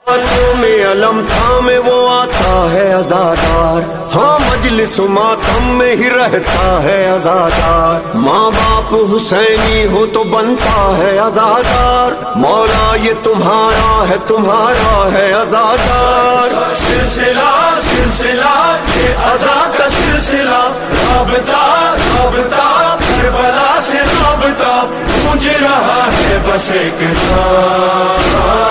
हाथों में अलम थामे वो आता है अज़ादार, हाँ मजलिस मातम में ही रहता है अज़ादार। माँ बाप हुसैनी हो तो बनता है अज़ादार, मौला ये तुम्हारा है अज़ादार। सिलसिला सिलसिला ये अज़ा का सिलसिला, राबता राबता करबला से राबता, गूंज रहा है बस एक नाम।